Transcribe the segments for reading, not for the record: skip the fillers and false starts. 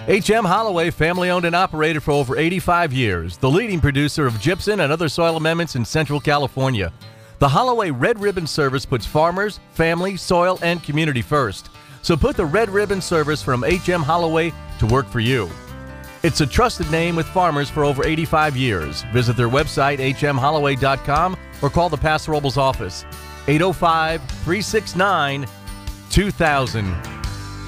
H.M. Holloway, family-owned and operated for over 85 years, the leading producer of gypsum and other soil amendments in Central California. The Holloway Red Ribbon Service puts farmers, family, soil, and community first. So put the Red Ribbon Service from H.M. Holloway to work for you. It's a trusted name with farmers for over 85 years. Visit their website, hmholloway.com, or call the Paso Robles office, 805-369-2000.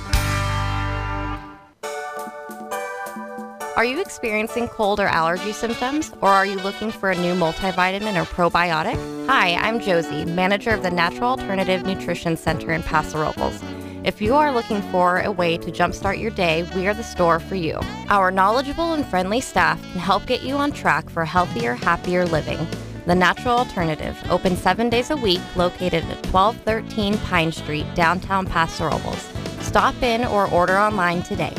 Are you experiencing cold or allergy symptoms, or are you looking for a new multivitamin or probiotic? Hi, I'm Josie, manager of the Natural Alternative Nutrition Center in Paso Robles. If you are looking for a way to jumpstart your day, we are the store for you. Our knowledgeable and friendly staff can help get you on track for healthier, happier living. The Natural Alternative, open 7 days a week, located at 1213 Pine Street, downtown Paso Robles. Stop in or order online today.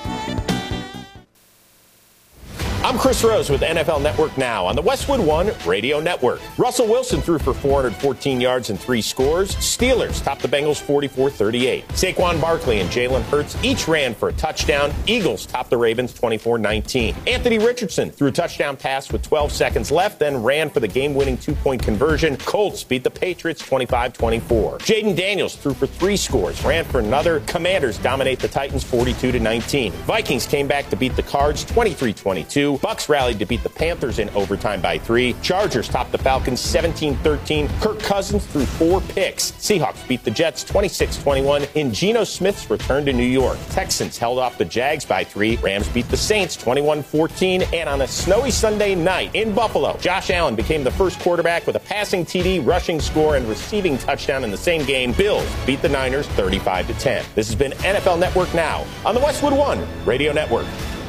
I'm Chris Rose with NFL Network Now on the Westwood One Radio Network. Russell Wilson threw for 414 yards and 3 scores. Steelers topped the Bengals 44-38. Saquon Barkley and Jalen Hurts each ran for a touchdown. Eagles topped the Ravens 24-19. Anthony Richardson threw a touchdown pass with 12 seconds left, then ran for the game-winning 2-point conversion. Colts beat the Patriots 25-24. Jaden Daniels threw for 3 scores, ran for another. Commanders dominate the Titans 42-19. Vikings came back to beat the Cards 23-22. Bucks rallied to beat the Panthers in overtime by 3. Chargers topped the Falcons 17-13. Kirk Cousins threw 4 picks. Seahawks beat the Jets 26-21 in Geno Smith's return to New York. Texans held off the Jags by 3. Rams beat the Saints 21-14. And on a snowy Sunday night in Buffalo, Josh Allen became the first quarterback with a passing TD, rushing score, and receiving touchdown in the same game. Bills beat the Niners 35-10. This has been NFL Network Now on the Westwood One Radio Network.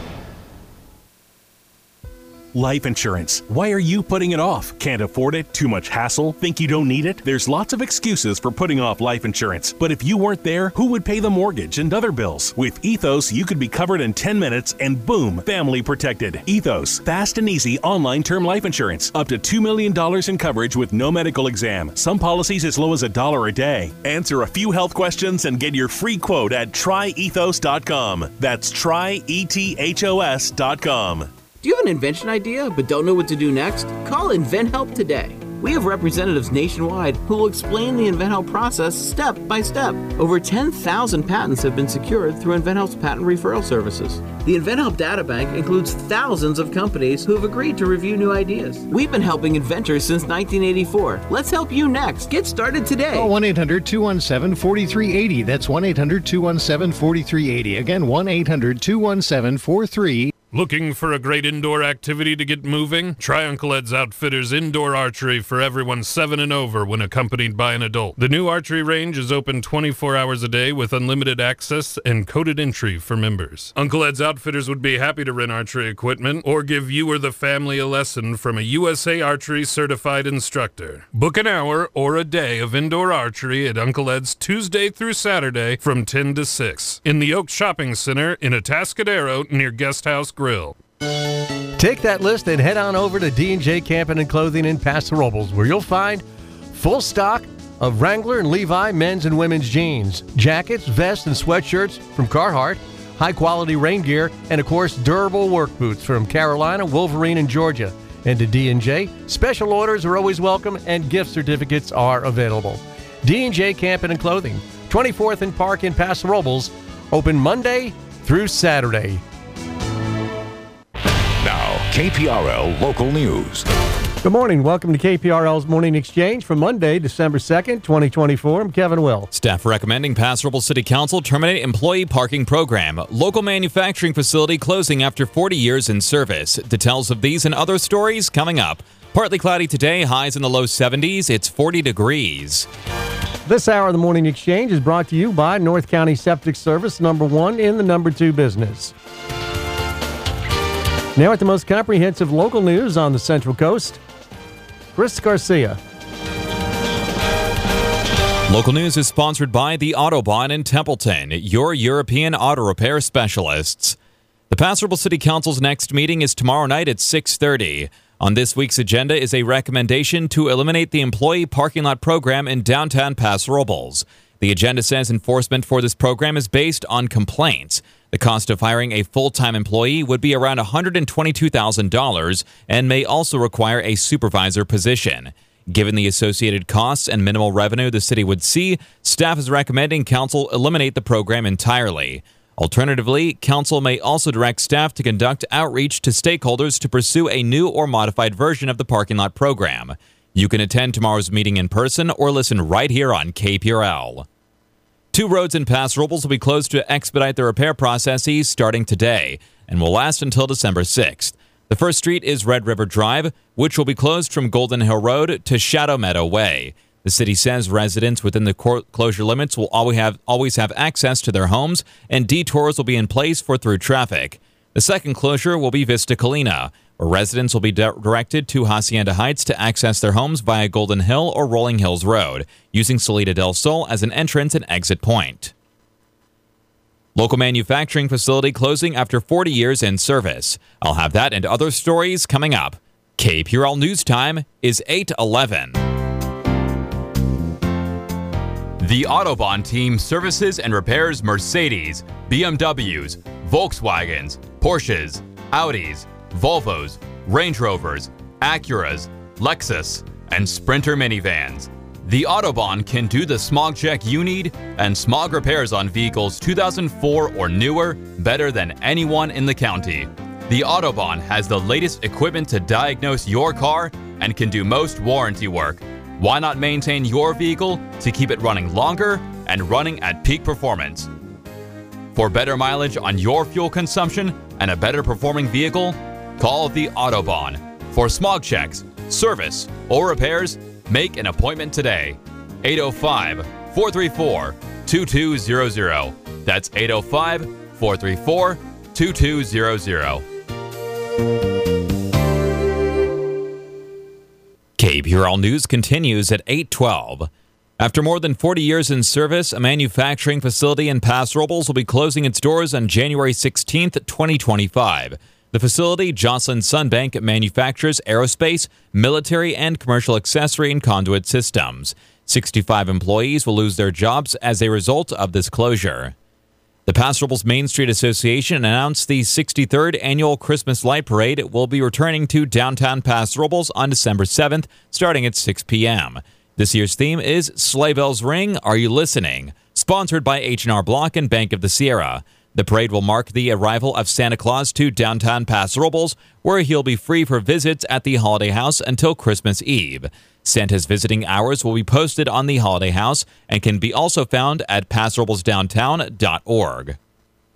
Life insurance. Why are you putting it off? Can't afford it? Too much hassle? Think you don't need it? There's lots of excuses for putting off life insurance. But if you weren't there, who would pay the mortgage and other bills? With Ethos, you could be covered in 10 minutes and boom, family protected. Ethos, fast and easy online term life insurance. Up to $2 million in coverage with no medical exam. Some policies as low as $1 a day. Answer a few health questions and get your free quote at tryethos.com. That's tryethos.com. Do you have an invention idea but don't know what to do next? Call InventHelp today. We have representatives nationwide who will explain the InventHelp process step by step. Over 10,000 patents have been secured through InventHelp's patent referral services. The InventHelp data bank includes thousands of companies who have agreed to review new ideas. We've been helping inventors since 1984. Let's help you next. Get started today. Call 1-800-217-4380. That's 1-800-217-4380. Again, 1-800-217-4380. Looking for a great indoor activity to get moving? Try Uncle Ed's Outfitters Indoor Archery for everyone 7 and over when accompanied by an adult. The new archery range is open 24 hours a day with unlimited access and coded entry for members. Uncle Ed's Outfitters would be happy to rent archery equipment or give you or the family a lesson from a USA Archery certified instructor. Book an hour or a day of indoor archery at Uncle Ed's Tuesday through Saturday from 10 to 6 in the Oak Shopping Center in Atascadero near Guest House Grill. Take that list and head on over to D&J Camping and Clothing in Paso Robles, where you'll find full stock of Wrangler and Levi men's and women's jeans, jackets, vests, and sweatshirts from Carhartt, high-quality rain gear, and, of course, durable work boots from Carolina, Wolverine, and Georgia. And to D&J, special orders are always welcome, and gift certificates are available. D&J Camping and Clothing, 24th and Park in Paso Robles, open Monday through Saturday. Now, KPRL Local News. Good morning. Welcome to KPRL's Morning Exchange for Monday, December 2nd, 2024. I'm Kevin Will. Staff recommending Paso Robles City Council terminate employee parking program. Local manufacturing facility closing after 40 years in service. Details of these and other stories coming up. Partly cloudy today, highs in the low 70s. It's 40 degrees. This hour of the Morning Exchange is brought to you by North County Septic Service, number 1 in the number 2 business. Now at the most comprehensive local news on the Central Coast, Chris Garcia. Local news is sponsored by the Autobahn in Templeton, your European auto repair specialists. The Paso Robles City Council's next meeting is tomorrow night at 6:30. On this week's agenda is a recommendation to eliminate the employee parking lot program in downtown Paso Robles. The agenda says enforcement for this program is based on complaints. The cost of hiring a full-time employee would be around $122,000 and may also require a supervisor position. Given the associated costs and minimal revenue the city would see, staff is recommending council eliminate the program entirely. Alternatively, council may also direct staff to conduct outreach to stakeholders to pursue a new or modified version of the parking lot program. You can attend tomorrow's meeting in person or listen right here on KPRL. 2 roads in Paso Robles will be closed to expedite the repair processes starting today and will last until December 6th. The first street is Red River Drive, which will be closed from Golden Hill Road to Shadow Meadow Way. The city says residents within the closure limits will always have access to their homes, and detours will be in place for through traffic. The second closure will be Vista Colina, where residents will be directed to Hacienda Heights to access their homes via Golden Hill or Rolling Hills Road, using Salida del Sol as an entrance and exit point. Local manufacturing facility closing after 40 years in service. I'll have that and other stories coming up. KPRL News Time is 8:11. The Autobahn team services and repairs Mercedes, BMWs, Volkswagens, Porsches, Audis, Volvos, Range Rovers, Acuras, Lexus, and Sprinter minivans. The Autobahn can do the smog check you need and smog repairs on vehicles 2004 or newer better than anyone in the county. The Autobahn has the latest equipment to diagnose your car and can do most warranty work. Why not maintain your vehicle to keep it running longer and running at peak performance? For better mileage on your fuel consumption and a better performing vehicle, call the Autobahn. For smog checks, service, or repairs, make an appointment today. 805-434-2200. That's 805-434-2200. KPRL News continues at 8:12. After more than 40 years in service, a manufacturing facility in Paso Robles will be closing its doors on January 16th, 2025. The facility, Jocelyn Sunbank, manufactures aerospace, military, and commercial accessory and conduit systems. 65 employees will lose their jobs as a result of this closure. The Paso Robles Main Street Association announced the 63rd Annual Christmas Light Parade will be returning to downtown Paso Robles on December 7th, starting at 6 p.m. This year's theme is Sleigh Bells Ring, Are You Listening? Sponsored by H&R Block and Bank of the Sierra. The parade will mark the arrival of Santa Claus to downtown Paso Robles, where he'll be free for visits at the Holiday House until Christmas Eve. Santa's visiting hours will be posted on the Holiday House and can be also found at PasoRoblesDowntown.org.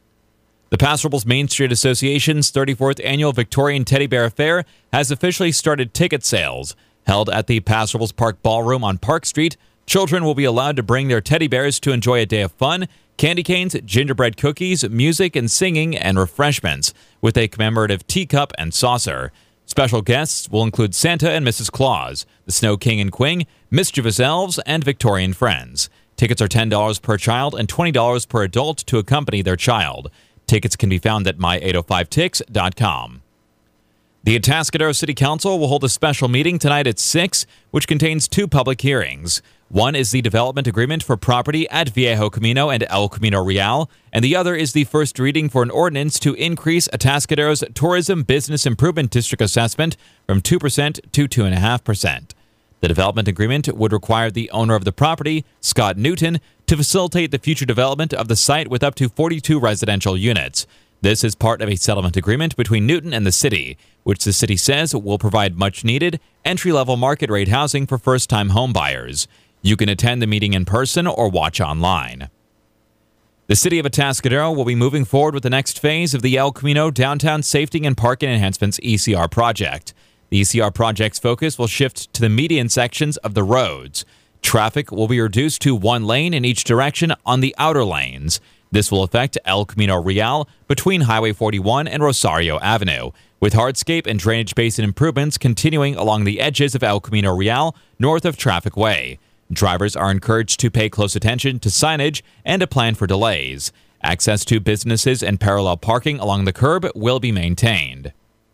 The Paso Robles Main Street Association's 34th Annual Victorian Teddy Bear Fair has officially started ticket sales. Held at the Paso Robles Park Ballroom on Park Street, children will be allowed to bring their teddy bears to enjoy a day of fun, candy canes, gingerbread cookies, music and singing, and refreshments, with a commemorative teacup and saucer. Special guests will include Santa and Mrs. Claus, the Snow King and Queen, mischievous elves, and Victorian friends. Tickets are $10 per child and $20 per adult to accompany their child. Tickets can be found at my805tix.com. The Atascadero City Council will hold a special meeting tonight at 6, which contains 2 public hearings. One is the development agreement for property at Viejo Camino and El Camino Real, and the other is the first reading for an ordinance to increase Atascadero's Tourism Business Improvement District assessment from 2% to 2.5%. The development agreement would require the owner of the property, Scott Newton, to facilitate the future development of the site with up to 42 residential units. This is part of a settlement agreement between Newton and the city, which the city says will provide much-needed, entry-level market-rate housing for first-time homebuyers. You can attend the meeting in person or watch online. The City of Atascadero will be moving forward with the next phase of the El Camino Downtown Safety and Parking Enhancements ECR project. The ECR project's focus will shift to the median sections of the roads. Traffic will be reduced to 1 lane in each direction on the outer lanes. This will affect El Camino Real between Highway 41 and Rosario Avenue, with hardscape and drainage basin improvements continuing along the edges of El Camino Real north of Traffic Way. Drivers are encouraged to pay close attention to signage and to plan for delays. Access to businesses and parallel parking along the curb will be maintained.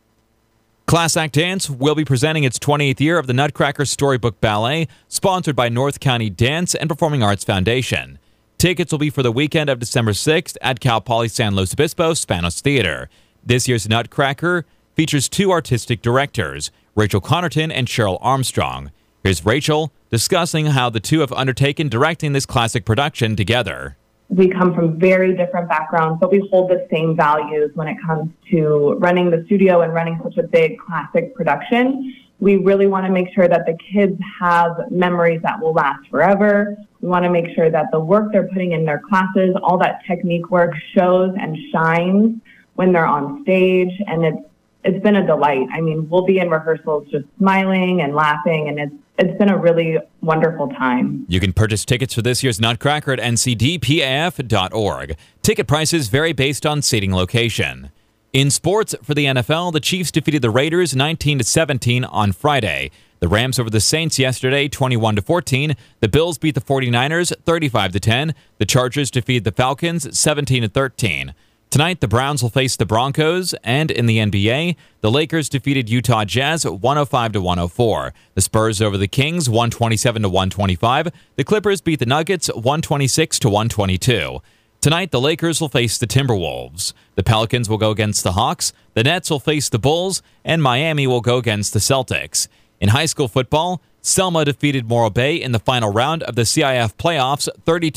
Class Act Dance will be presenting its 28th year of the Nutcracker Storybook Ballet, sponsored by North County Dance and Performing Arts Foundation. Tickets will be for the weekend of December 6th at Cal Poly San Luis Obispo Spanos Theater. This year's Nutcracker features two artistic directors, Rachel Connerton and Cheryl Armstrong. Here's Rachel discussing how the two have undertaken directing this classic production together. We come from very different backgrounds, but we hold the same values when it comes to running the studio and running such a big classic production. We really want to make sure that the kids have memories that will last forever. We want to make sure that the work they're putting in their classes, all that technique work shows and shines when they're on stage, and it's been a delight. I mean, we'll be in rehearsals just smiling and laughing, and it's been a really wonderful time. You can purchase tickets for this year's Nutcracker at ncdpaf.org. Ticket prices vary based on seating location. In sports, for the NFL, the Chiefs defeated the Raiders 19-17 on Friday. The Rams over the Saints yesterday 21-14. The Bills beat the 49ers 35-10. The Chargers defeated the Falcons 17-13. Tonight, the Browns will face the Broncos, and in the NBA, the Lakers defeated Utah Jazz 105-104. The Spurs over the Kings 127-125. The Clippers beat the Nuggets 126-122. Tonight, the Lakers will face the Timberwolves. The Pelicans will go against the Hawks. The Nets will face the Bulls, and Miami will go against the Celtics. In high school football, Selma defeated Morro Bay in the final round of the CIF playoffs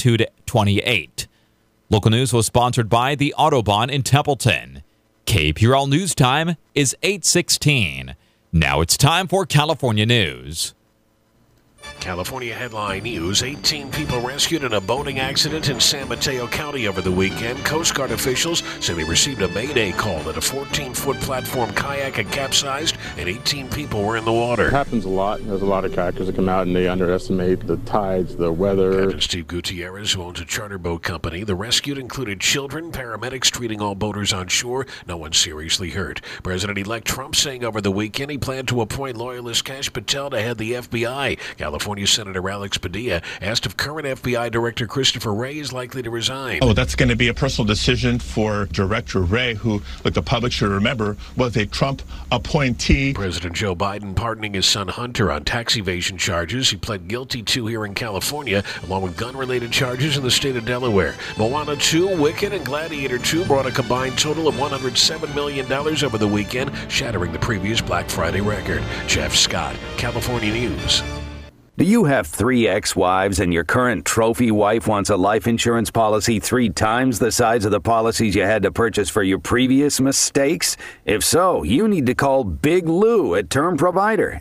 32-28. Local news was sponsored by the Autobahn in Templeton. KPRL News Time is 8:16. Now it's time for California News. California headline news: 18 people rescued in a boating accident in San Mateo County over the weekend. Coast Guard officials say they received a mayday call that a 14-foot platform kayak had capsized and 18 people were in the water. It happens a lot. There's a lot of kayakers that come out and they underestimate the tides, the weather. Captain Steve Gutierrez, who owns a charter boat company. The rescued included children, paramedics treating all boaters on shore. No one seriously hurt. President-elect Trump saying over the weekend he planned to appoint loyalist Kash Patel to head the FBI. California Senator Alex Padilla asked if current FBI Director Christopher Wray is likely to resign. Oh, that's going to be a personal decision for Director Wray, who, like the public should remember, was a Trump appointee. President Joe Biden pardoning his son Hunter on tax evasion charges he pled guilty to here in California, along with gun-related charges in the state of Delaware. Moana 2, Wicked, and Gladiator 2 brought a combined total of $107 million over the weekend, shattering the previous Black Friday record. Jeff Scott, California News. Do you have 3 ex-wives and your current trophy wife wants a life insurance policy 3 times the size of the policies you had to purchase for your previous mistakes? If so, you need to call Big Lou at Term Provider,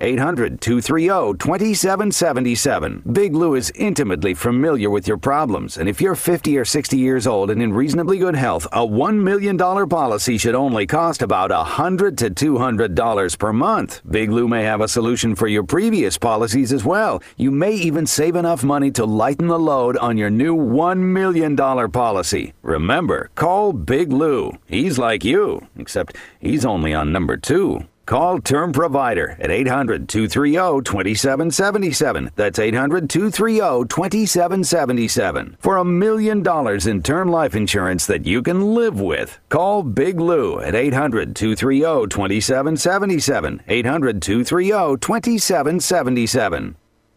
800-230-2777. Big Lou is intimately familiar with your problems, and if you're 50 or 60 years old and in reasonably good health, a $1 million policy should only cost about $100 to $200 per month. Big Lou may have a solution for your previous policies as well. You may even save enough money to lighten the load on your new $1 million policy. Remember, call Big Lou. He's like you, except he's only on number 2. Call Term Provider at 800-230-2777. That's 800-230-2777. For $1 million in term life insurance that you can live with. Call Big Lou at 800-230-2777. 800-230-2777.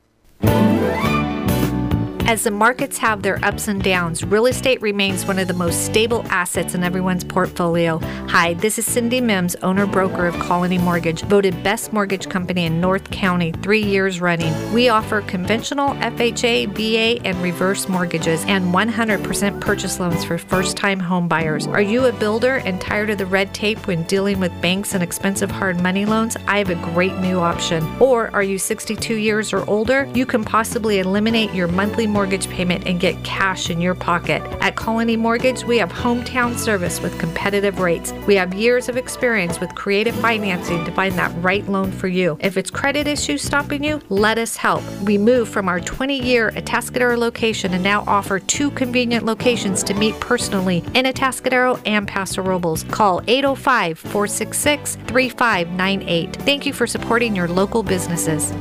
As the markets have their ups and downs, real estate remains one of the most stable assets in everyone's portfolio. Hi, this is Cindy Mims, owner-broker of Colony Mortgage, voted best mortgage company in North County 3 years running. We offer conventional FHA, VA, and reverse mortgages and 100% purchase loans for first-time home buyers. Are you a builder and tired of the red tape when dealing with banks and expensive hard money loans? I have a great new option. Or are you 62 years or older? You can possibly eliminate your monthly mortgage payment and get cash in your pocket. At Colony Mortgage, we have hometown service with competitive rates. We have years of experience with creative financing to find that right loan for you. If it's credit issues stopping you, let us help. We moved from our 20-year Atascadero location and now offer 2 convenient locations to meet personally in Atascadero and Paso Robles. Call 805-466-3598. Thank you for supporting your local businesses.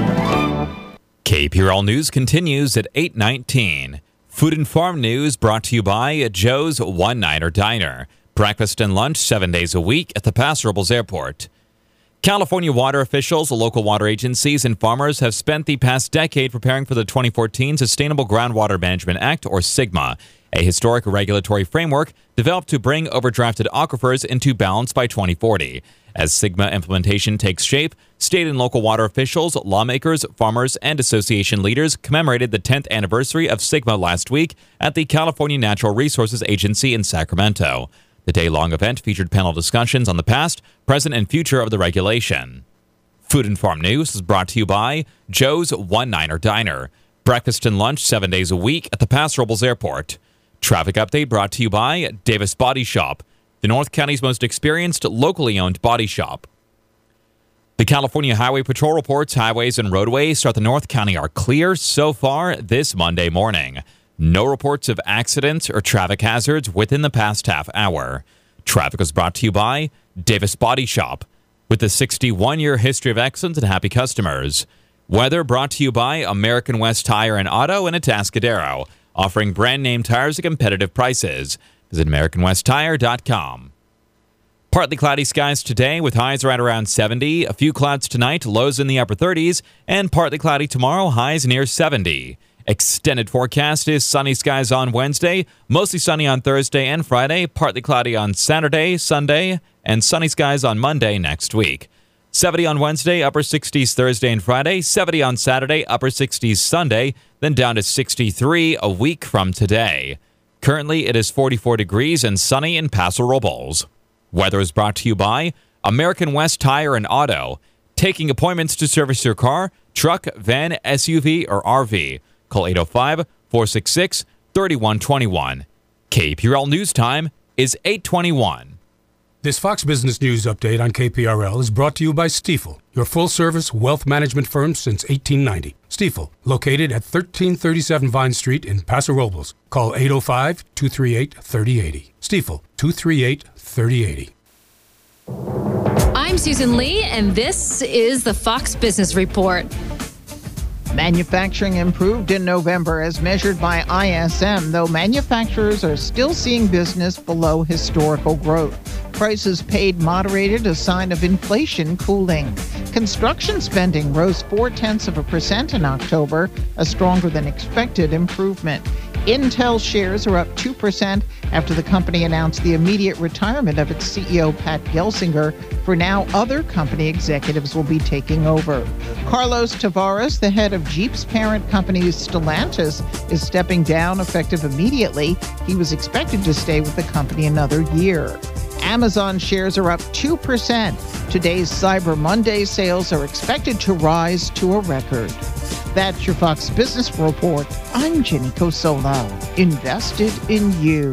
KPRL News continues at 8:19. Food and Farm News brought to you by Joe's One Niner Diner. Breakfast and lunch 7 days a week at the Paso Robles Airport. California water officials, local water agencies, and farmers have spent the past decade preparing for the 2014 Sustainable Groundwater Management Act, or SGMA, a historic regulatory framework developed to bring overdrafted aquifers into balance by 2040. As SGMA implementation takes shape, state and local water officials, lawmakers, farmers, and association leaders commemorated the 10th anniversary of SGMA last week at the California Natural Resources Agency in Sacramento. The day-long event featured panel discussions on the past, present, and future of the regulation. Food and Farm News is brought to you by Joe's One Niner Diner. Breakfast and lunch 7 days a week at the Paso Robles Airport. Traffic update brought to you by Davis Body Shop, the North County's most experienced, locally owned body shop. The California Highway Patrol reports highways and roadways throughout the North County are clear so far this Monday morning. No reports of accidents or traffic hazards within the past half hour. Traffic was brought to you by Davis Body Shop, with a 61-year history of excellence and happy customers. Weather brought to you by American West Tire and Auto in Atascadero, offering brand-name tires at competitive prices. Visit AmericanWestTire.com. Partly cloudy skies today with highs right around 70. A few clouds tonight, lows in the upper 30s. And partly cloudy tomorrow, highs near 70. Extended forecast is sunny skies on Wednesday, mostly sunny on Thursday and Friday, partly cloudy on Saturday, Sunday, and sunny skies on Monday next week. 70 on Wednesday, upper 60s Thursday and Friday, 70 on Saturday, upper 60s Sunday, then down to 63 a week from today. Currently, it is 44 degrees and sunny in Paso Robles. Weather is brought to you by American West Tire and Auto, taking appointments to service your car, truck, van, SUV, or RV. Call 805-466-3121. KPRL News Time is 8:21. This Fox Business News update on KPRL is brought to you by Stifel, your full-service wealth management firm since 1890. Stifel, located at 1337 Vine Street in Paso Robles. Call 805-238-3080. Stifel, 238-3080. I'm Susan Lee, and this is the Fox Business Report. Manufacturing improved in November as measured by ISM, though manufacturers are still seeing business below historical growth. Prices paid moderated, a sign of inflation cooling. Construction spending rose 0.4% in October, a stronger than expected improvement. Intel shares are up 2% after the company announced the immediate retirement of its CEO, Pat Gelsinger. For now, other company executives will be taking over. Carlos Tavares, the head of Jeep's parent company Stellantis, is stepping down effective immediately. He was expected to stay with the company another year. Amazon shares are up 2%. Today's Cyber Monday sales are expected to rise to a record. That's your Fox Business Report. I'm Jenny Cosola. Invested in you.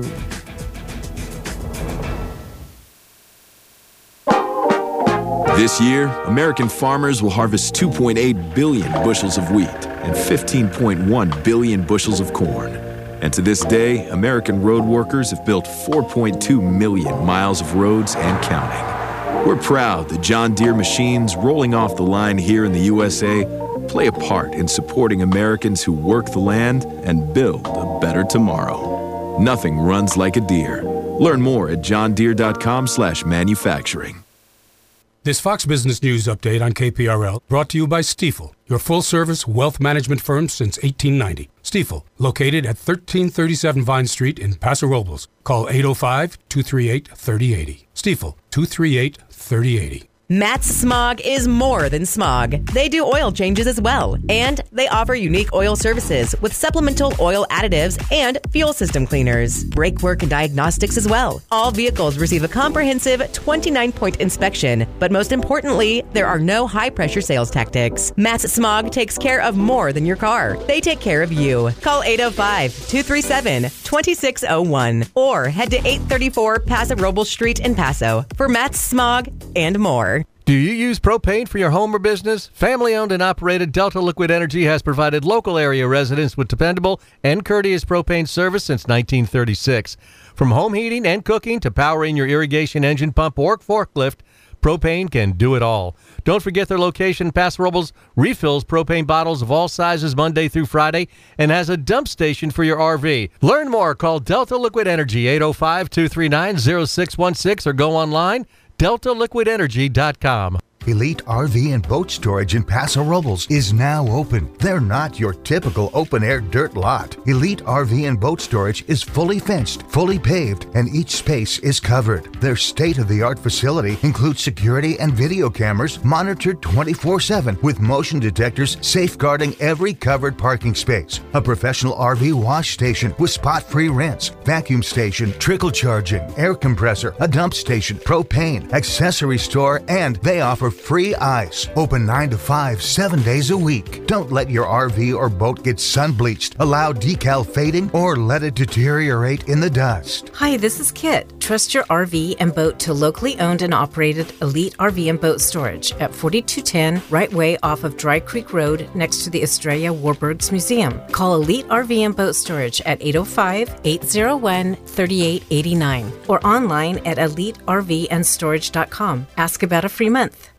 This year, American farmers will harvest 2.8 billion bushels of wheat and 15.1 billion bushels of corn. And to this day, American road workers have built 4.2 million miles of roads and counting. We're proud that John Deere machines rolling off the line here in the USA play a part in supporting Americans who work the land and build a better tomorrow. Nothing runs like a Deere. Learn more at johndeere.com/manufacturing. This Fox Business News update on KPRL brought to you by Stifel, your full-service wealth management firm since 1890. Stifel, located at 1337 Vine Street in Paso Robles. Call 805-238-3080. Stifel, 238-3080. Matt's Smog is more than smog. They do oil changes as well, and they offer unique oil services with supplemental oil additives and fuel system cleaners, brake work and diagnostics as well. All vehicles receive a comprehensive 29-point inspection, but most importantly, there are no high-pressure sales tactics. Matt's Smog takes care of more than your car. They take care of you. Call 805-237-2601 or head to 834 Paso Robles Street in Paso for Matt's Smog and more. Do you use propane for your home or business? Family-owned and operated Delta Liquid Energy has provided local area residents with dependable and courteous propane service since 1936. From home heating and cooking to powering your irrigation engine pump or forklift, propane can do it all. Don't forget their location. Paso Robles refills propane bottles of all sizes Monday through Friday and has a dump station for your RV. Learn more. Call Delta Liquid Energy, 805-239-0616 or go online, deltaliquidenergy.com. Elite RV and Boat Storage in Paso Robles is now open. They're not your typical open-air dirt lot. Elite RV and Boat Storage is fully fenced, fully paved, and each space is covered. Their state-of-the-art facility includes security and video cameras monitored 24/7 with motion detectors safeguarding every covered parking space. A professional RV wash station with spot-free rinse, vacuum station, trickle charging, air compressor, a dump station, propane, accessory store, and they offer free ice. Open 9 to 5, 7 days a week. Don't let your RV or boat get sun-bleached, allow decal fading, or let it deteriorate in the dust. Hi, this is Kit. Trust your RV and boat to locally owned and operated Elite RV and Boat Storage at 4210 Right Way off of Dry Creek Road next to the Estrella Warburgs Museum. Call Elite RV and Boat Storage at 805-801-3889 or online at elitervandstorage.com. Ask about a free month.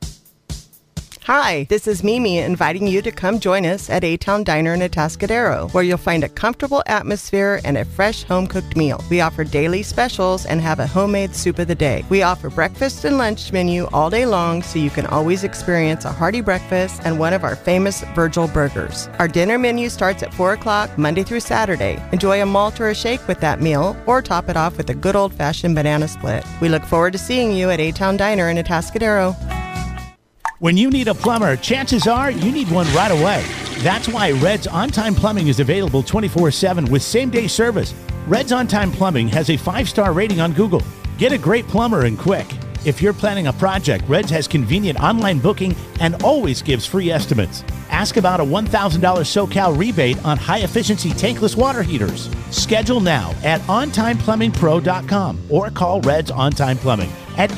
Hi, this is Mimi inviting you to come join us at A-Town Diner in Atascadero, where you'll find a comfortable atmosphere and a fresh home-cooked meal. We offer daily specials and have a homemade soup of the day. We offer breakfast and lunch menu all day long, so you can always experience a hearty breakfast and one of our famous Virgil burgers. Our dinner menu starts at 4 o'clock, Monday through Saturday. Enjoy a malt or a shake with that meal, or top it off with a good old-fashioned banana split. We look forward to seeing you at A-Town Diner in Atascadero. When you need a plumber, chances are you need one right away. That's why Red's On Time Plumbing is available 24/7 with same-day service. Red's On Time Plumbing has a 5-star rating on Google. Get a great plumber and quick. If you're planning a project, Red's has convenient online booking and always gives free estimates. Ask about a $1,000 SoCal rebate on high-efficiency tankless water heaters. Schedule now at ontimeplumbingpro.com or call Red's On Time Plumbing at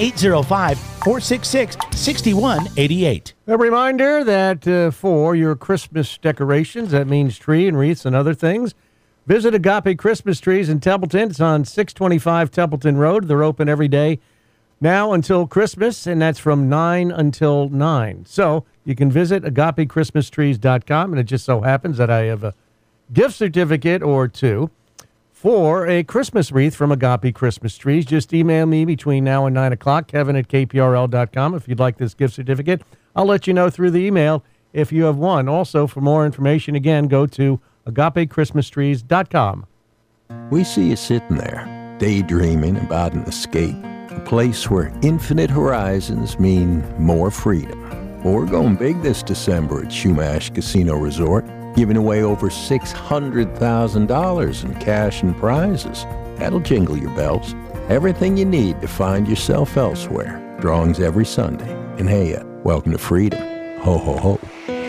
805-466-6188. A reminder that for your Christmas decorations, that means tree and wreaths and other things, visit Agape Christmas Trees in Templeton. It's on 625 Templeton Road. They're open every day now until Christmas, and that's from 9 until 9. So you can visit agapechristmastrees.com, and it just so happens that I have a gift certificate or two for a Christmas wreath from Agape Christmas Trees. Just email me between now and 9 o'clock, kevin@kprl.com, if you'd like this gift certificate. I'll let you know through the email if you have one. Also, for more information, again, go to agapechristmastrees.com. We see you sitting there, daydreaming about an escape, a place where infinite horizons mean more freedom. Well, we're going big this December at Chumash Casino Resort, giving away over $600,000 in cash and prizes. That'll jingle your bells. Everything you need to find yourself elsewhere. Drawings every Sunday. And hey, welcome to freedom. Ho, ho, ho.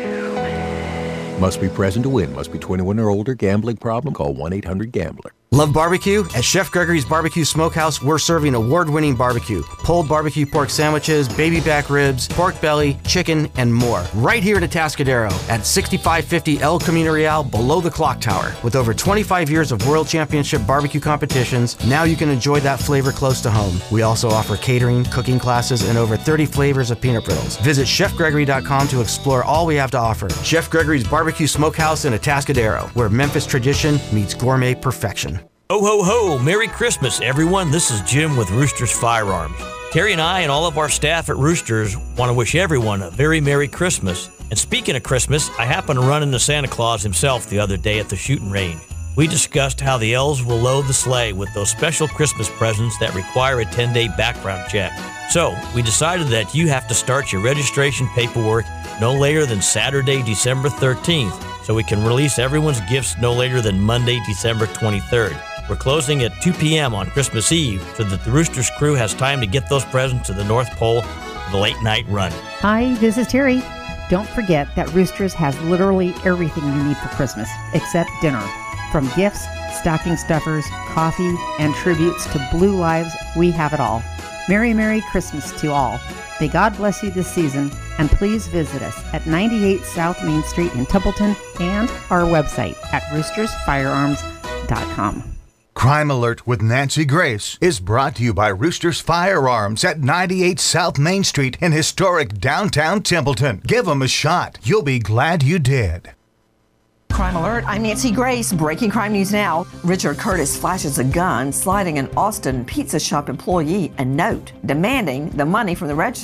Must be present to win. Must be 21 or older. Gambling problem? Call 1-800-GAMBLER. Love barbecue? At Chef Gregory's Barbecue Smokehouse, we're serving award-winning barbecue. Pulled barbecue pork sandwiches, baby back ribs, pork belly, chicken, and more. Right here at Atascadero at 6550 El Camino Real below the clock tower. With over 25 years of World Championship barbecue competitions, now you can enjoy that flavor close to home. We also offer catering, cooking classes, and over 30 flavors of peanut brittle. Visit chefgregory.com to explore all we have to offer. Chef Gregory's Barbecue Smokehouse in Atascadero, where Memphis tradition meets gourmet perfection. Ho, ho, ho! Merry Christmas, everyone. This is Jim with Roosters Firearms. Terry and I and all of our staff at Roosters want to wish everyone a very Merry Christmas. And speaking of Christmas, I happened to run into Santa Claus himself the other day at the shooting range. We discussed how the elves will load the sleigh with those special Christmas presents that require a 10-day background check. So, we decided that you have to start your registration paperwork no later than Saturday, December 13th, so we can release everyone's gifts no later than Monday, December 23rd. We're closing at 2 p.m. on Christmas Eve so that the Roosters crew has time to get those presents to the North Pole for the late night run. Hi, this is Terry. Don't forget that Roosters has literally everything you need for Christmas, except dinner. From gifts, stocking stuffers, coffee, and tributes to Blue Lives, we have it all. Merry, Merry Christmas to all. May God bless you this season, and please visit us at 98 South Main Street in Templeton and our website at roostersfirearms.com. Crime Alert with Nancy Grace is brought to you by Roosters Firearms at 98 South Main Street in historic downtown Templeton. Give them a shot. You'll be glad you did. Crime Alert, I'm Nancy Grace. Breaking crime news now. Richard Curtis flashes a gun, sliding an Austin pizza shop employee a note demanding the money from the register.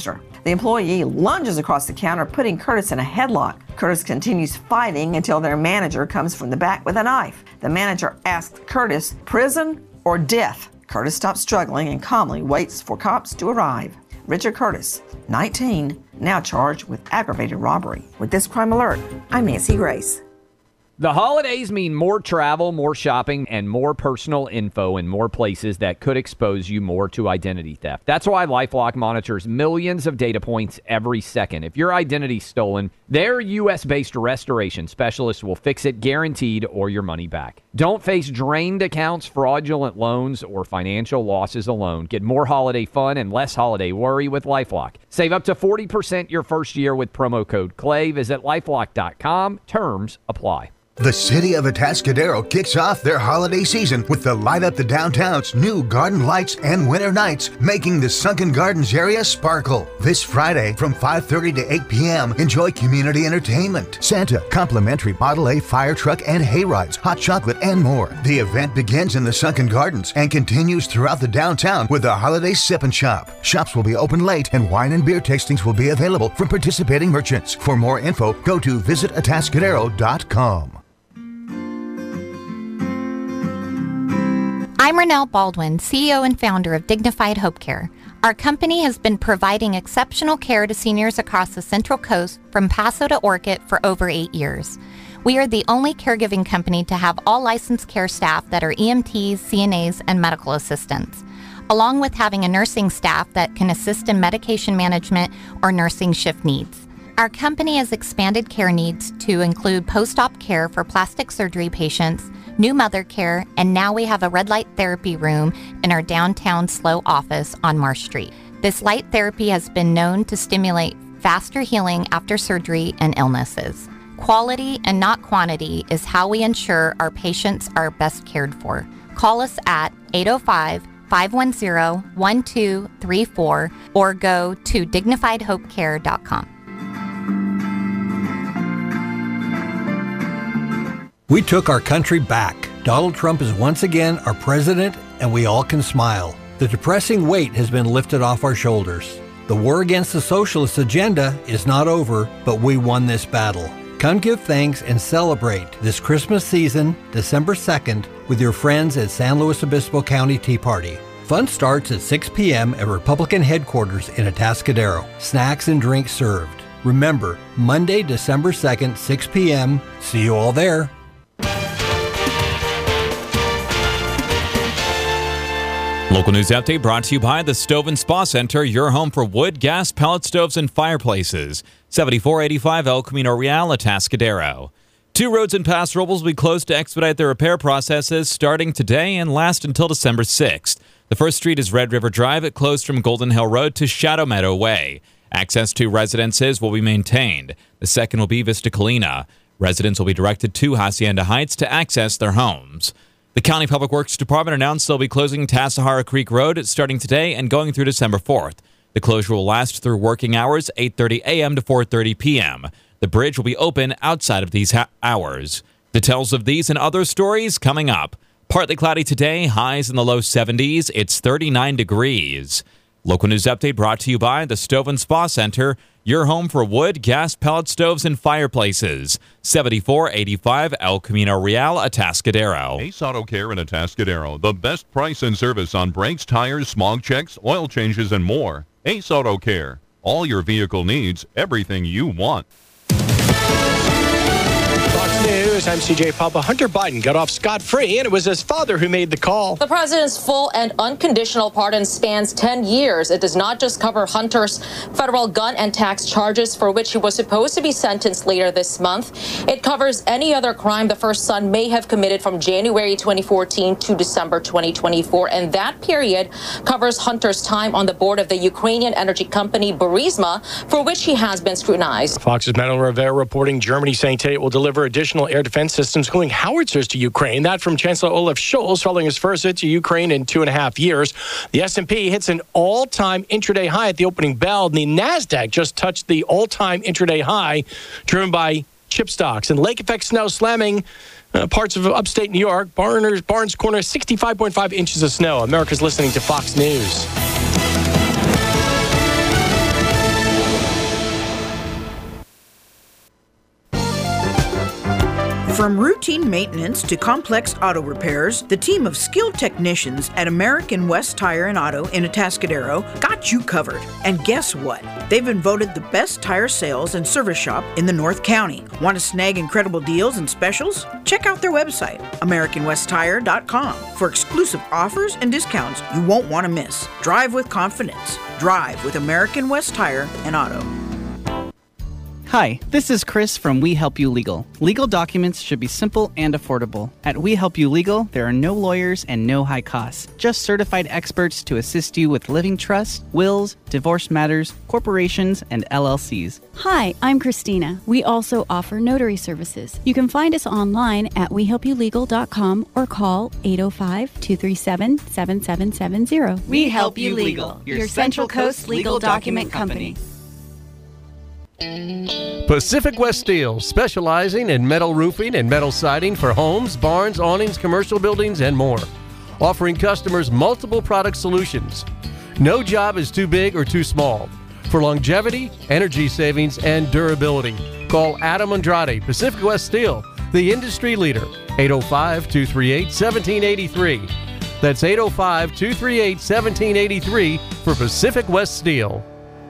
The employee lunges across the counter, putting Curtis in a headlock. Curtis continues fighting until their manager comes from the back with a knife. The manager asks Curtis, prison or death? Curtis stops struggling and calmly waits for cops to arrive. Richard Curtis, 19, now charged with aggravated robbery. With this crime alert, I'm Nancy Grace. The holidays mean more travel, more shopping, and more personal info in more places that could expose you more to identity theft. That's why LifeLock monitors millions of data points every second. If your identity's stolen, their U.S.-based restoration specialists will fix it guaranteed or your money back. Don't face drained accounts, fraudulent loans, or financial losses alone. Get more holiday fun and less holiday worry with LifeLock. Save up to 40% your first year with promo code CLAY. Visit LifeLock.com. Terms apply. The city of Atascadero kicks off their holiday season with the Light Up the Downtown's new garden lights and winter nights, making the Sunken Gardens area sparkle. This Friday from 5:30 to 8 p.m., enjoy community entertainment, Santa, complimentary Model A fire truck and hay rides, hot chocolate, and more. The event begins in the Sunken Gardens and continues throughout the downtown with a holiday sip and shop. Shops will be open late and wine and beer tastings will be available from participating merchants. For more info, go to visitatascadero.com. I'm Renelle Baldwin, CEO and founder of Dignified Hope Care. Our company has been providing exceptional care to seniors across the Central Coast from Paso to Orcutt for over 8 years. We are the only caregiving company to have all licensed care staff that are EMTs, CNAs, and medical assistants, along with having a nursing staff that can assist in medication management or nursing shift needs. Our company has expanded care needs to include post-op care for plastic surgery patients, new mother care, and now we have a red light therapy room in our downtown SLO office on Marsh Street. This light therapy has been known to stimulate faster healing after surgery and illnesses. Quality and not quantity is how we ensure our patients are best cared for. Call us at 805-510-1234 or go to dignifiedhopecare.com. We took our country back. Donald Trump is once again our president, and we all can smile. The depressing weight has been lifted off our shoulders. The war against the socialist agenda is not over, but we won this battle. Come give thanks and celebrate this Christmas season, December 2nd, with your friends at San Luis Obispo County Tea Party. Fun starts at 6 p.m. at Republican headquarters in Atascadero. Snacks and drinks served. Remember, Monday, December 2nd, 6 p.m. See you all there. Local news update brought to you by the Stove and Spa Center, your home for wood, gas, pellet stoves, and fireplaces. 7485 El Camino Real, Atascadero. 2 roads in Paso Robles will be closed to expedite the repair processes starting today and last until December 6th. The first street is Red River Drive, closed from Golden Hill Road to Shadow Meadow Way. Access to residences will be maintained. The second will be Vista Colina. Residents will be directed to Hacienda Heights to access their homes. The County Public Works Department announced they'll be closing Tassajara Creek Road starting today and going through December 4th. The closure will last through working hours, 8:30 a.m. to 4:30 p.m. The bridge will be open outside of these hours. Details of these and other stories coming up. Partly cloudy today, highs in the low 70s. It's 39 degrees. Local news update brought to you by the Stove and Spa Center, your home for wood, gas, pellet stoves, and fireplaces. 7485 El Camino Real, Atascadero. Ace Auto Care in Atascadero. The best price and service on brakes, tires, smog checks, oil changes, and more. Ace Auto Care. All your vehicle needs, everything you want. Fox News, I'm CJ Papa. Hunter Biden got off scot-free, and it was his father who made the call. The president's full and unconditional pardon spans 10 years. It does not just cover Hunter's federal gun and tax charges, for which he was supposed to be sentenced later this month. It covers any other crime the first son may have committed from January 2014 to December 2024. And that period covers Hunter's time on the board of the Ukrainian energy company Burisma, for which he has been scrutinized. Fox's Madeline Rivera reporting Germany saying today it will deliver additional air defense systems, including howitzers to Ukraine. That from Chancellor Olaf Scholz following his first visit to Ukraine in 2.5 years. The S&P hits an all-time intraday high at the opening bell, and the NASDAQ just touched the all-time intraday high, driven by chip stocks. And lake effect snow slamming parts of upstate New York. Barnes Corner, 65.5 inches of snow. America's listening to Fox News. From routine maintenance to complex auto repairs, the team of skilled technicians at American West Tire and Auto in Atascadero got you covered. And guess what? They've been voted the best tire sales and service shop in the North County. Want to snag incredible deals and specials? Check out their website, AmericanWestTire.com, for exclusive offers and discounts you won't want to miss. Drive with confidence. Drive with American West Tire and Auto. Hi, this is Chris from We Help You Legal. Legal documents should be simple and affordable. At We Help You Legal, there are no lawyers and no high costs. Just certified experts to assist you with living trusts, wills, divorce matters, corporations, and LLCs. Hi, I'm Christina. We also offer notary services. You can find us online at wehelpyoulegal.com or call 805-237-7770. We Help You Legal, your Central Coast legal document company. Pacific West Steel, specializing in metal roofing and metal siding for homes, barns, awnings, commercial buildings, and more. Offering customers multiple product solutions. No job is too big or too small. For longevity, energy savings, and durability, call Adam Andrade, Pacific West Steel, the industry leader. 805-238-1783. That's 805-238-1783 for Pacific West Steel.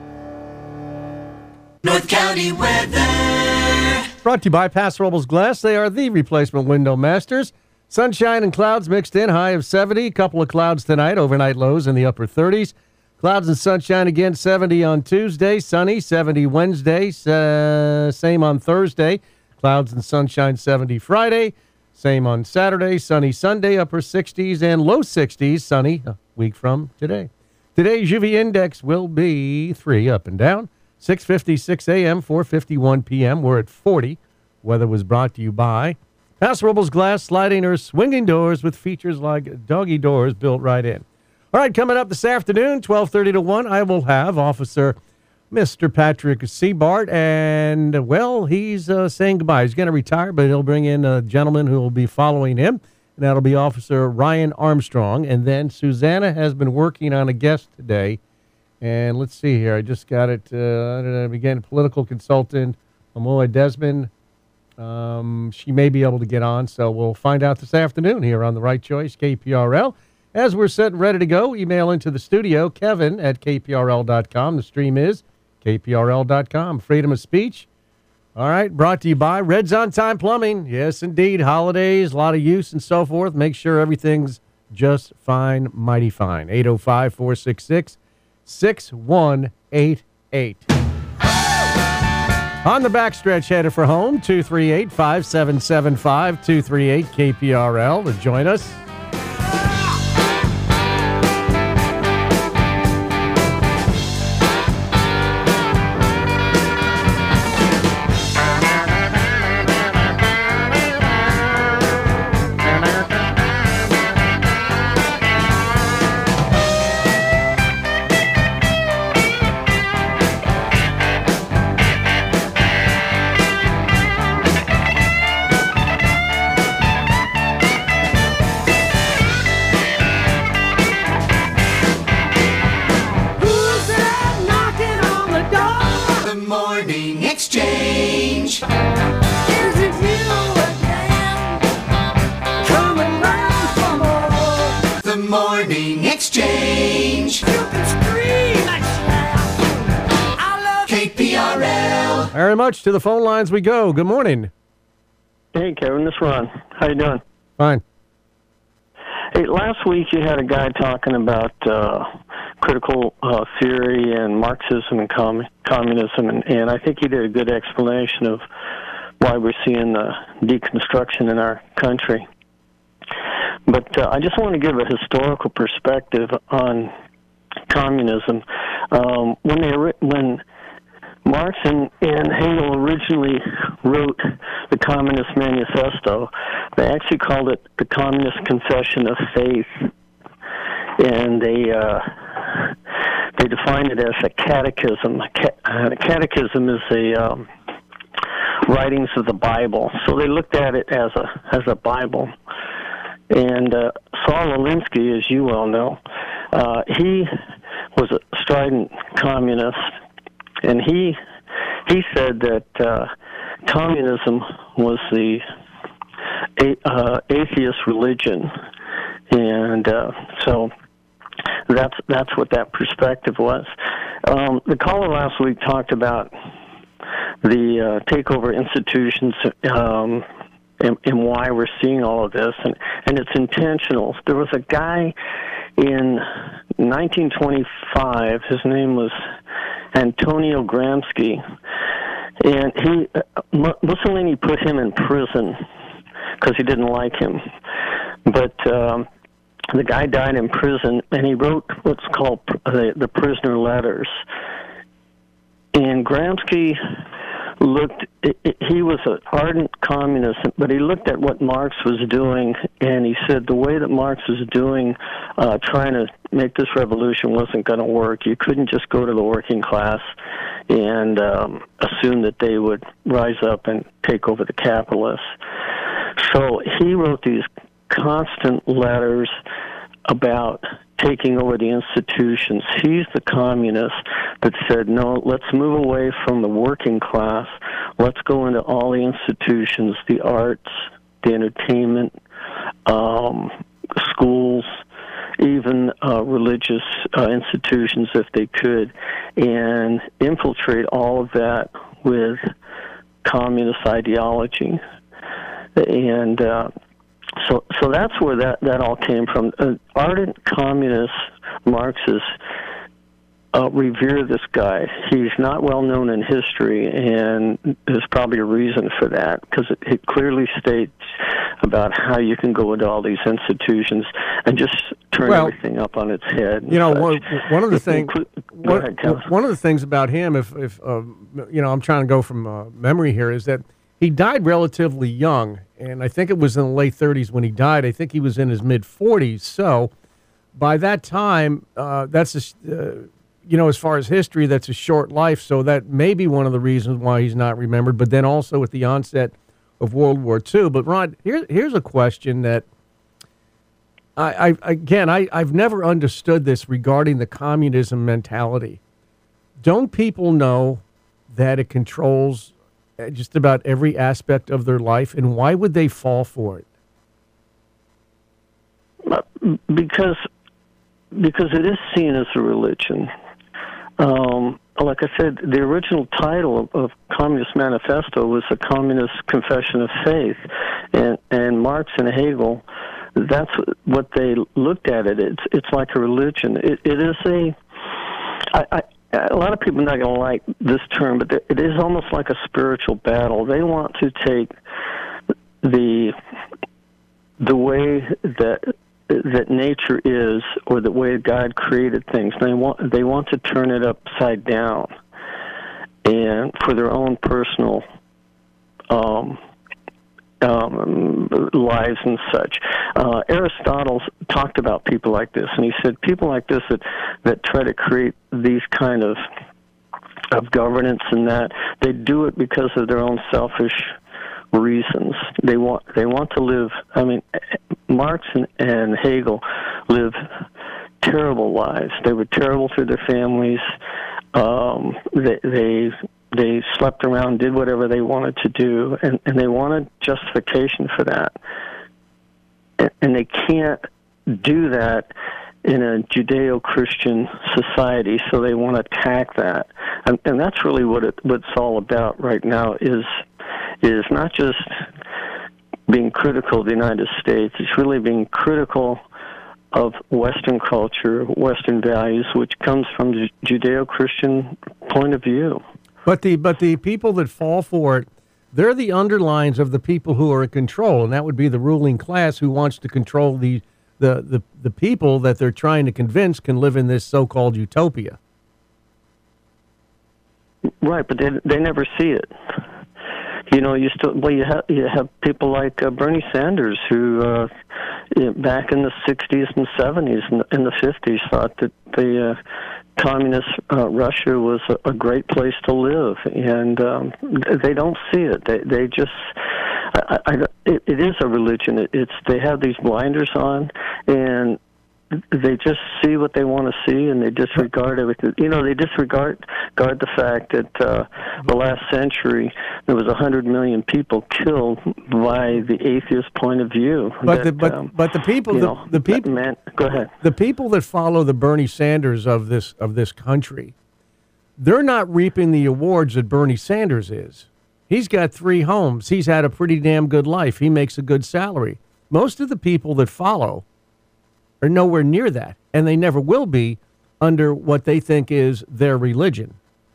North County weather. Brought to you by Paso Robles Glass. They are the replacement window masters. Sunshine and clouds mixed in, high of 70. A couple of clouds tonight, overnight lows in the upper 30s. Clouds and sunshine again, 70 on Tuesday. Sunny, 70 Wednesday. Same on Thursday. Clouds and sunshine, 70 Friday. Same on Saturday. Sunny Sunday, upper 60s and low 60s. Sunny a week from today. Today's UV index will be 3 up and down. 6:56 a.m., 4:51 p.m. We're at 40. Weather was brought to you by Paso Robles Glass, sliding or swinging doors with features like doggy doors built right in. All right, coming up this afternoon, 12:30 to 1, I will have Officer Mr. Patrick Seabart, and, well, he's saying goodbye. He's going to retire, but he'll bring in a gentleman who will be following him, and that'll be Officer Ryan Armstrong. And then Susanna has been working on a guest today. And let's see here. I just got it. Again, political consultant, Amoa Desmond. She may be able to get on, so we'll find out this afternoon here on The Right Choice, KPRL. As we're set and ready to go, email into the studio, Kevin@kprl.com. The stream is kprl.com. Freedom of speech. All right, brought to you by Red's On Time Plumbing. Yes, indeed. Holidays, a lot of use and so forth. Make sure everything's just fine, mighty fine. 805-466-6188. On the backstretch, headed for home, 238-5775, 238-KPRL to join us. Very much. To the phone lines we go. Good morning. Hey, Kevin, this is Ron. How you doing? Fine. Hey, last week you had a guy talking about critical theory and Marxism and communism, and I think he did a good explanation of why we're seeing the deconstruction in our country. But I just want to give a historical perspective on communism. When Marx and Hegel originally wrote the Communist Manifesto, they actually called it the Communist Confession of Faith, and they defined it as a catechism. A catechism is the writings of the Bible, so they looked at it as a Bible. And Saul Alinsky, as you well know, he was a strident communist. And he said that communism was the atheist religion, and so that's what that perspective was. The caller last week talked about the takeover institutions and why we're seeing all of this, and it's intentional. There was a guy in 1925, his name was Antonio Gramsci, and Mussolini put him in prison because he didn't like him. But the guy died in prison, and he wrote what's called the prisoner letters. And Gramsci he was an ardent communist, but he looked at what Marx was doing, and he said the way that Marx was doing, trying to make this revolution wasn't going to work. You couldn't just go to the working class and assume that they would rise up and take over the capitalists. So he wrote these constant letters about taking over the institutions. He's the communist that said, no, let's move away from the working class. Let's go into all the institutions, the arts, the entertainment, schools, even religious institutions if they could, and infiltrate all of that with communist ideology. And so that's where that all came from. Ardent communist Marxists revere this guy. He's not well known in history, and there's probably a reason for that, because it clearly states about how you can go into all these institutions and just turn everything up on its head. You know, one of the things. One of the things about him, if you know, I'm trying to go from memory here, is that he died relatively young, and I think it was in the late 30s when he died. I think he was in his mid-40s. So by that time, that's you know, as far as history, that's a short life. So that may be one of the reasons why he's not remembered. But then also at the onset of World War II. But Ron, here's a question that I've never understood this regarding the communism mentality. Don't people know that it controls just about every aspect of their life, and why would they fall for it? Because it is seen as a religion. Like I said, the original title of Communist Manifesto was the Communist Confession of Faith, and Marx and Hegel, that's what they looked at it. It's like a religion. It is a lot of people are not going to like this term, but it is almost like a spiritual battle. They want to take the way that nature is, or the way God created things. They want to turn it upside down, and for their own personal lives and such. Aristotle talked about people like this, and he said people like this that try to create these kind of governance and that, they do it because of their own selfish reasons. They want to live. I mean, Marx and Hegel lived terrible lives. They were terrible to their families. They slept around, did whatever they wanted to do, and they wanted justification for that. And they can't do that in a Judeo-Christian society, so they want to attack that. And that's really what it's all about right now, is not just being critical of the United States. It's really being critical of Western culture, Western values, which comes from the Judeo-Christian point of view. But the people that fall for it, they're the underlines of the people who are in control, and that would be the ruling class who wants to control the people that they're trying to convince can live in this so-called utopia. Right, but they never see it. You know, you have people like Bernie Sanders, who back in the 60s and 70s and the 50s thought that the communist Russia was a great place to live, and they don't see it. They just it is a religion. They have these blinders on, and they just see what they want to see, and they disregard everything. They disregard the fact that the last century there was 100 million people killed by the atheist point of view. But the people, the people, man, go ahead. The people that follow the Bernie Sanders of this country, they're not reaping the awards that Bernie Sanders is. He's got 3 homes. He's had a pretty damn good life. He makes a good salary. Most of the people that follow are nowhere near that, and they never will be under what they think is their religion.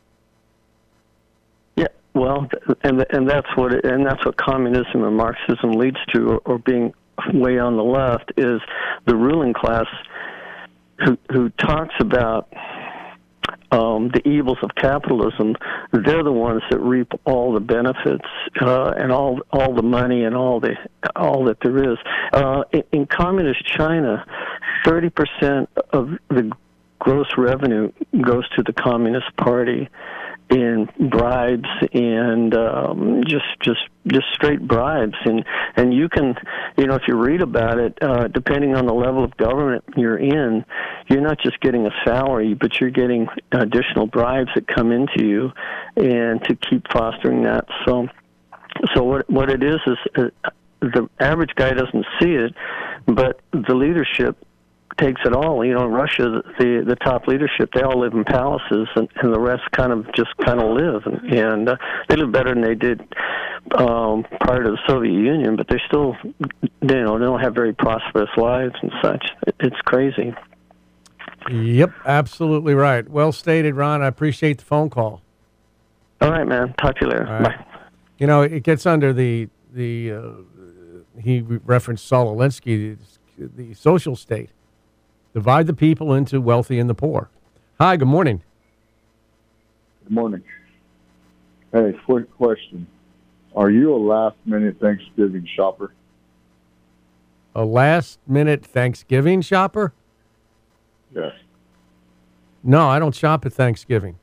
Yeah, well, and that's what communism and Marxism leads to, or being way on the left, is the ruling class who talks about the evils of capitalism. They're the ones that reap all the benefits and all the money and all that there is. In communist China, 30% of the gross revenue goes to the Communist Party in bribes and just straight bribes, and you can, if you read about it, depending on the level of government you're in, you're not just getting a salary, but you're getting additional bribes that come into you, and to keep fostering that. So what it is the average guy doesn't see it, but the leadership takes it all. In Russia, the top leadership, they all live in palaces, and the rest kind of live, and they live better than they did prior to the Soviet Union, but they still, they don't have very prosperous lives and such. It's crazy. Yep, absolutely right. Well stated, Ron. I appreciate the phone call. All right, man. Talk to you later. Right. Bye. It gets under he referenced Saul Alinsky, the social state. Divide the people into wealthy and the poor. Hi, good morning. Good morning. Hey, quick question. Are you a last-minute Thanksgiving shopper? A last-minute Thanksgiving shopper? Yes. No, I don't shop at Thanksgiving.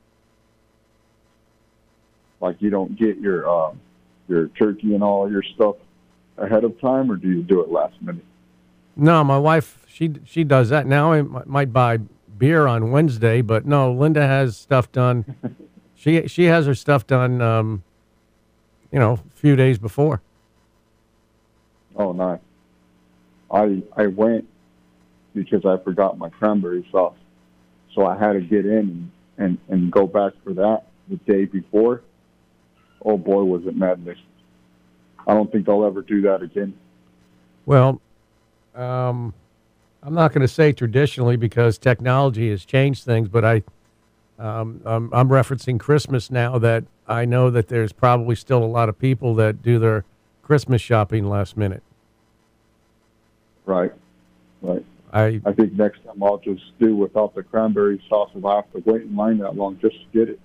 Like you don't get your turkey and all your stuff ahead of time, or do you do it last minute? No, my wife, she does that. Now I might buy beer on Wednesday, but no, Linda has stuff done. She has her stuff done, a few days before. Oh, nice. I went because I forgot my cranberry sauce, so I had to get in and go back for that the day before. Oh boy, was it madness! I don't think I'll ever do that again. Well, I'm not going to say traditionally because technology has changed things, but I'm referencing Christmas now, that I know that there's probably still a lot of people that do their Christmas shopping last minute. Right. I think next time I'll just do without the cranberry sauce if I have to wait in line that long just to get it.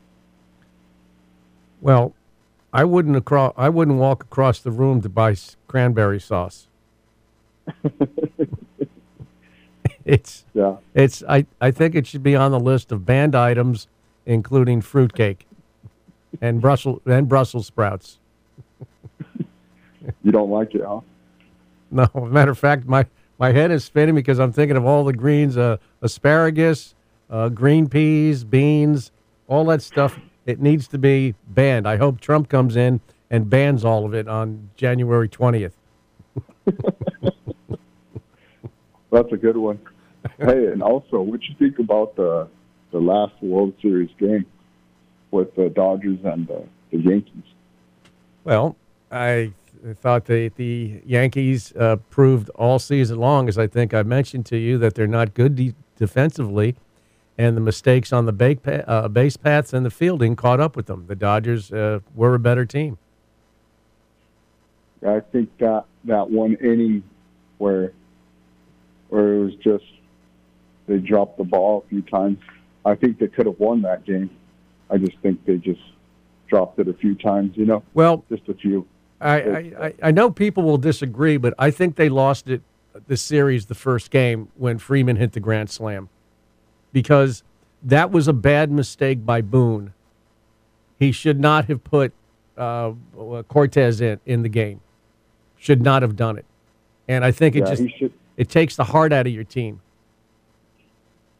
Well, I wouldn't walk across the room to buy cranberry sauce. I think it should be on the list of banned items, including fruitcake and Brussels sprouts. You don't like it, huh? No, as a matter of fact, my head is spinning because I'm thinking of all the greens, asparagus, green peas, beans, all that stuff. It needs to be banned. I hope Trump comes in and bans all of it on January 20th. That's a good one. Hey, and also, what you think about the last World Series game with the Dodgers and the Yankees? Well, I thought the Yankees proved all season long, as I think I mentioned to you, that they're not good defensively, and the mistakes on the base paths and the fielding caught up with them. The Dodgers were a better team. I think that one inning where it was just they dropped the ball a few times, I think they could have won that game. I just think they just dropped it a few times, Well, just a few. I know people will disagree, but I think they lost the series the first game when Freeman hit the grand slam, because that was a bad mistake by Boone. He should not have put Cortez in the game. Should not have done it. And I think it takes the heart out of your team.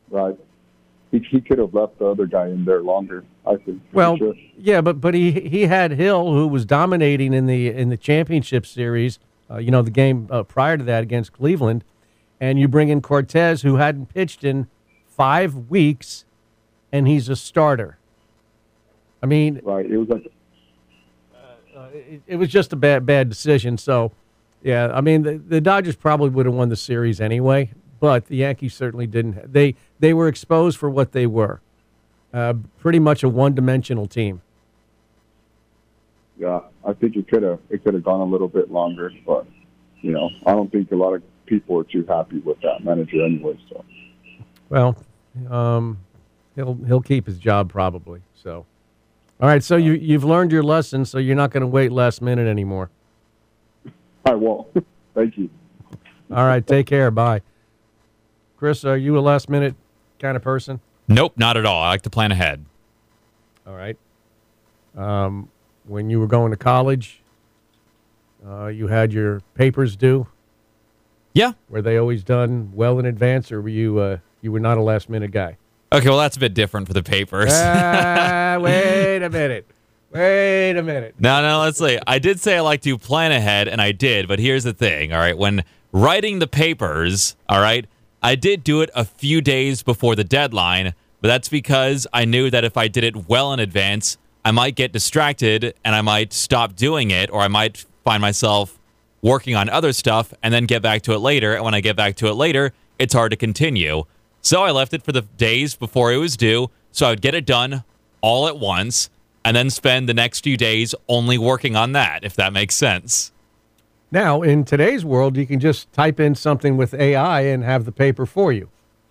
Right. He could have left the other guy in there longer, I think. Well, Sure. yeah, but he had Hill, who was dominating in the championship series. The game prior to that against Cleveland, and you bring in Cortez, who hadn't pitched in 5 weeks, and he's a starter. I mean, right? It was like it was just a bad decision. So, yeah, I mean, the Dodgers probably would have won the series anyway, but the Yankees certainly didn't. They were exposed for what they were, pretty much a one-dimensional team. Yeah, I think it could have gone a little bit longer, but I don't think a lot of people are too happy with that manager anyway. So, well, he'll keep his job probably. So, all right. So you've learned your lesson. So you're not going to wait last minute anymore. I won't. Thank you. All right. Take care. Bye. Chris, are you a last minute kind of person? Nope, not at all. I like to plan ahead. All right. When you were going to college, you had your papers due? Yeah. Were they always done well in advance, or were you were not a last-minute guy? Okay, well, that's a bit different for the papers. Wait a minute. No, let's see. I did say I like to plan ahead, and I did, but here's the thing, all right? When writing the papers, all right, I did do it a few days before the deadline, but that's because I knew that if I did it well in advance, I might get distracted and I might stop doing it, or I might find myself working on other stuff and then get back to it later. And when I get back to it later, it's hard to continue. So I left it for the days before it was due, so I would get it done all at once and then spend the next few days only working on that, if that makes sense. Now, in today's world, you can just type in something with AI and have the paper for you.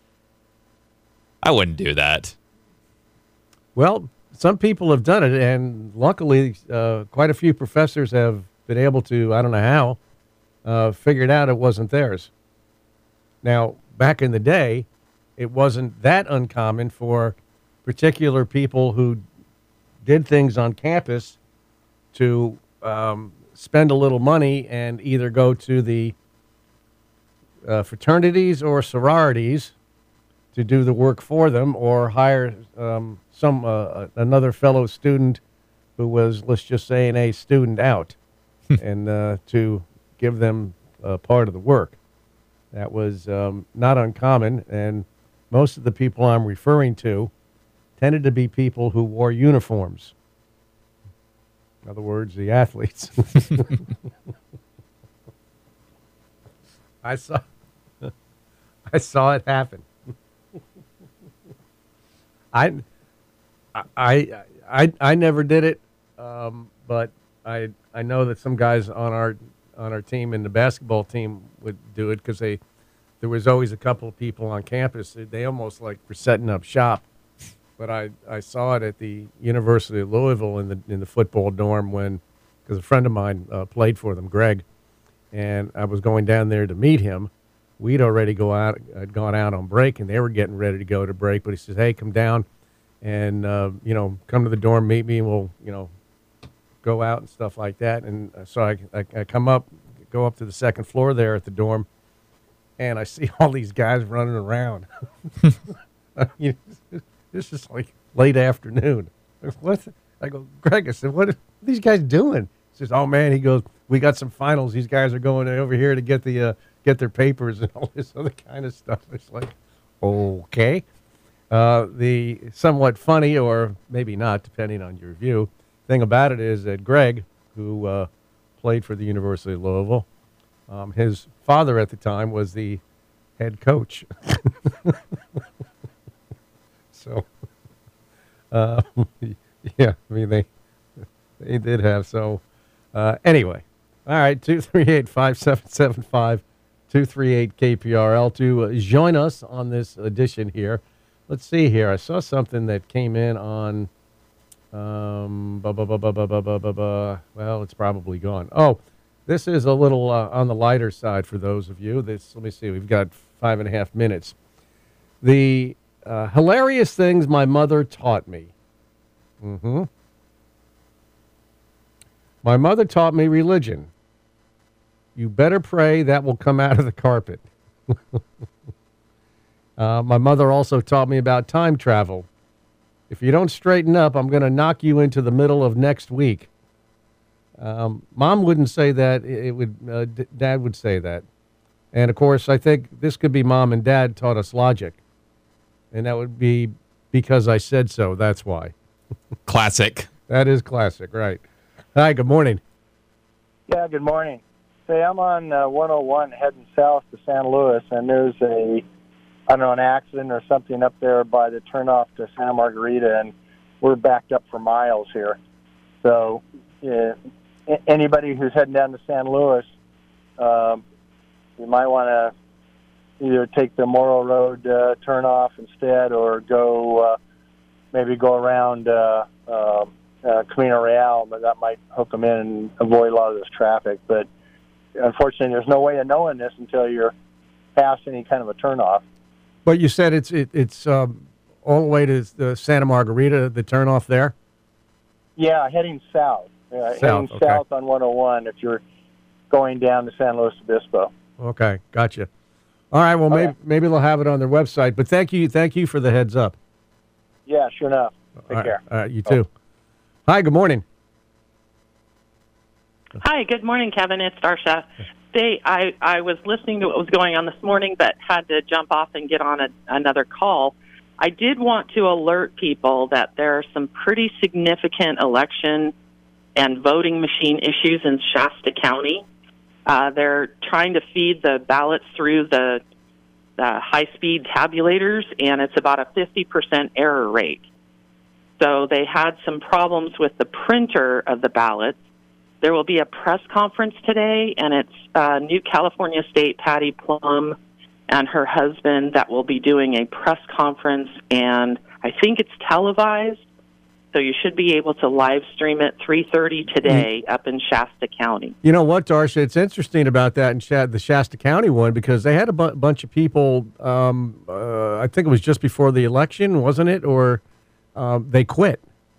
I wouldn't do that. Well, some people have done it, and luckily, quite a few professors have been able to, I don't know how, figured out it wasn't theirs. Now, back in the day, it wasn't that uncommon for particular people who did things on campus to spend a little money and either go to the fraternities or sororities to do the work for them, or hire another fellow student who was, let's just say, an A student out, and to give them part of the work. That was not uncommon, and most of the people I'm referring to tended to be people who wore uniforms. In other words, the athletes. I saw it happen. I never did it, but I know that some guys on our team and the basketball team would do it, because there was always a couple of people on campus. They almost like were setting up shop. But I saw it at the University of Louisville in the football dorm because a friend of mine played for them, Greg, and I was going down there to meet him. We'd already gone out on break, and they were getting ready to go to break. But he says, "Hey, come down and come to the dorm, meet me, and we'll go out and stuff like that." And so I go up to the second floor there at the dorm, and I see all these guys running around. This is like late afternoon. What? I go, Greg, I said, what are these guys doing? He says, oh, man, he goes, we got some finals. These guys are going over here to get their papers and all this other kind of stuff. It's like, okay. The somewhat funny, or maybe not, depending on your view, thing about it is that Greg, who played for the University of Louisville, his father at the time was the head coach. So, yeah, I mean, they did have. So, anyway, all right, 238-5775, 238-KPRL to join us on this edition here. Let's see here. I saw something that came in on, well, it's probably gone. Oh, this is a little on the lighter side for those of you. Let me see. We've got 5.5 minutes. The hilarious things my mother taught me. My mother taught me religion. You better pray that will come out of the carpet. My mother also taught me about time travel. If you don't straighten up, I'm going to knock you into the middle of next week. Mom wouldn't say that. Dad would say that. And, of course, I think this could be Mom and Dad taught us logic. And that would be because I said so. That's why. Classic. That is classic, right. Hi, good morning. Yeah, good morning. Say, I'm on 101 heading south to San Luis, and there's an accident or something up there by the turnoff to Santa Margarita, and we're backed up for miles here. So anybody who's heading down to San Luis, you might want to either take the Morro Road turnoff instead, or maybe go around Camino Real, but that might hook them in and avoid a lot of this traffic. But unfortunately, there's no way of knowing this until you're past any kind of a turnoff. But you said it's all the way to the Santa Margarita, the turnoff there? Yeah, heading south. Heading okay. south on 101 if you're going down to San Luis Obispo. Okay, gotcha. All right, well, maybe they'll have it on their website. But thank you for the heads up. Yeah, sure enough. Take care. All right, you too. Hi, good morning. Hi, good morning, Kevin. It's Darsha. I was listening to what was going on this morning, but had to jump off and get on another call. I did want to alert people that there are some pretty significant election and voting machine issues in Shasta County. They're trying to feed the ballots through the high-speed tabulators, and it's about a 50% error rate. So they had some problems with the printer of the ballots. There will be a press conference today, and it's New California State Patty Plum and her husband that will be doing a press conference, and I think it's televised, so you should be able to live stream it 3:30 today up in Shasta County. You know what, Darsha? It's interesting about that in the Shasta County one, because they had a bunch of people, I think it was just before the election, wasn't it? Or they quit.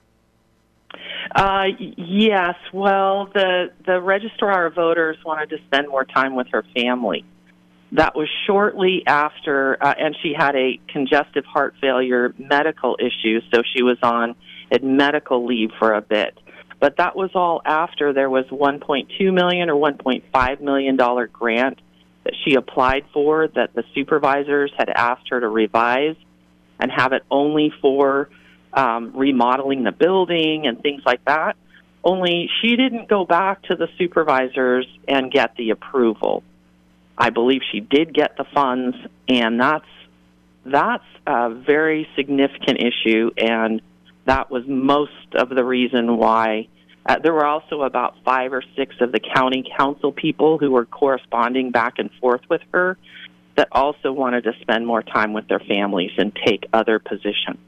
Yes. Well, the registrar of voters wanted to spend more time with her family. That was shortly after, and she had a congestive heart failure medical issue, so she was on medical leave for a bit. But that was all after there was $1.2 million or $1.5 million grant that she applied for that the supervisors had asked her to revise and have it only for remodeling the building and things like that. Only she didn't go back to the supervisors and get the approval. I believe she did get the funds, and that's a very significant issue, and that was most of the reason why. There were also about 5 or 6 of the county council people who were corresponding back and forth with her that also wanted to spend more time with their families and take other positions.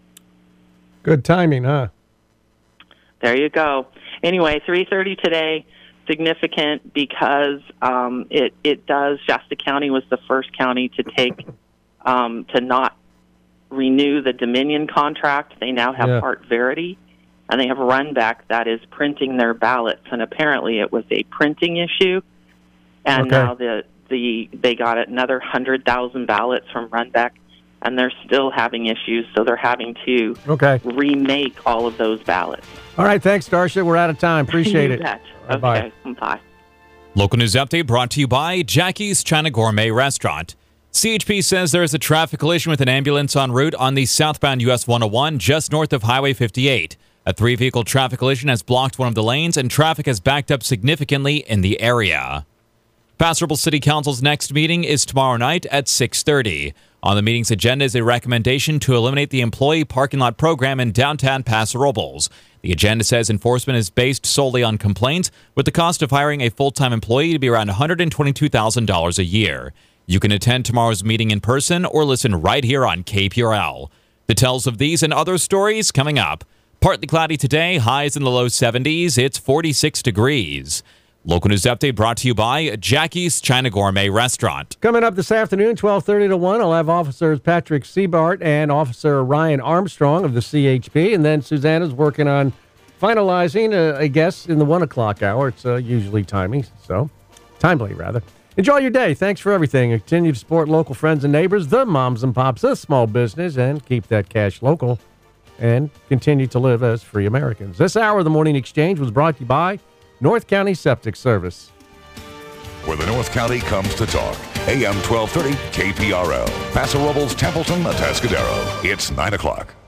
Good timing, huh? There you go. Anyway, 3:30 today, significant because it does. Shasta County was the first county to take to not renew the Dominion contract. They now have Part Verity, and they have Runback that is printing their ballots. And apparently, it was a printing issue, and now they got another 100,000 ballots from Runback. And they're still having issues, so they're having to remake all of those ballots. All right, thanks, Darsha. We're out of time. Appreciate it. Okay, bye. Local news update brought to you by Jackie's China Gourmet Restaurant. CHP says there is a traffic collision with an ambulance en route on the southbound US 101 just north of Highway 58. A 3-vehicle traffic collision has blocked one of the lanes, and traffic has backed up significantly in the area. Paso Robles City Council's next meeting is tomorrow night at 6:30. On the meeting's agenda is a recommendation to eliminate the employee parking lot program in downtown Paso Robles. The agenda says enforcement is based solely on complaints, with the cost of hiring a full-time employee to be around $122,000 a year. You can attend tomorrow's meeting in person or listen right here on KPRL. Details of these and other stories coming up. Partly cloudy today, highs in the low 70s. It's 46 degrees. Local news update brought to you by Jackie's China Gourmet Restaurant. Coming up this afternoon, 12:30 to 1, I'll have Officers Patrick Seabart and Officer Ryan Armstrong of the CHP. And then Susanna's working on finalizing a guest in the 1 o'clock hour. It's usually timely, rather. Enjoy your day. Thanks for everything. Continue to support local friends and neighbors, the moms and pops, the small business, and keep that cash local and continue to live as free Americans. This hour of the Morning Exchange was brought to you by North County Septic Service. Where the North County comes to talk. AM 1230 KPRL. Paso Robles, Templeton, Atascadero. It's 9 o'clock.